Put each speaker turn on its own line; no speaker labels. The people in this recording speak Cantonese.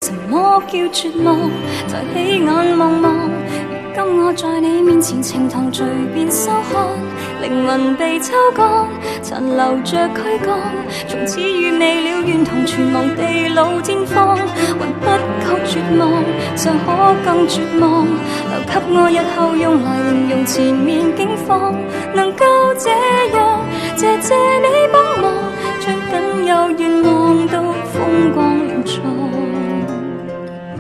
什么叫絕望？抬起眼望望，如今我在你面前，情堂隨便收看，靈魂被抽乾，殘留着軀幹，從此與未了願同存亡地老天荒，還不夠絕望，尚可更絕望，留給我日後用來形容前面境況，能夠這